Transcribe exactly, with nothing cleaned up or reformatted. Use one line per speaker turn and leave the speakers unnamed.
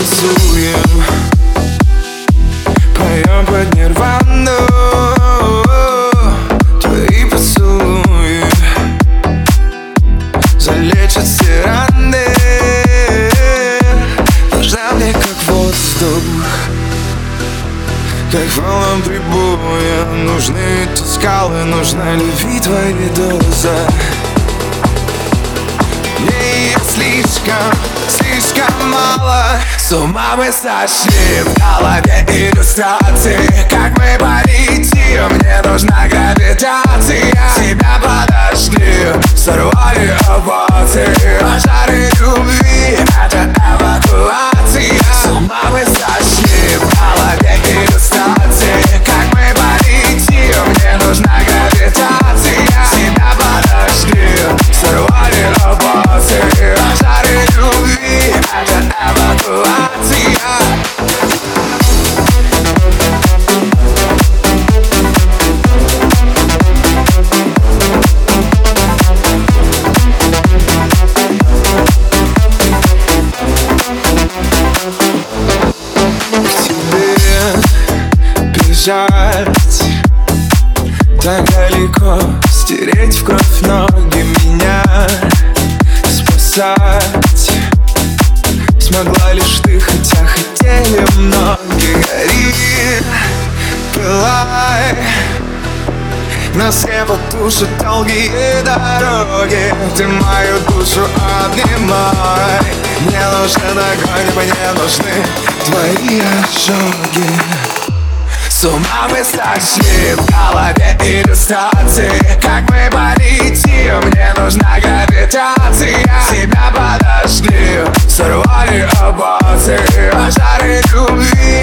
поцелуем, поем под нирвану. Твои поцелуи залечат все раны. Нужна мне как воздух, как волнам прибоя. Нужны эти скалы, нужна любви твоя доза. Мне ее слишком, слишком мало. С ума мы сошли, в голове иллюстрации. Как мы полетим, мне нужна гравитация. Тебя подошли, сорвали оботы. Пожары любви, это эвакуация. С ума мы сошли, в голове иллюстрации. Как мы полетим, мне нужна гравитация. Тебя подошли, сорвали оботы. Пожары любви, это эвакуация. Бежать так далеко, стереть в кровь ноги, меня спасать смогла лишь ты, хотя хотели многие. Гори, пылай, нас не потушат долгие дороги. Ты мою душу обнимай. Мне нужен огонь, мне нужны твои ожоги. С ума мы сошли, в голове иллюстрации. Как мы полетим, мне нужна гравитация. Тебя подошли, сорвали оботы. Пожары любви.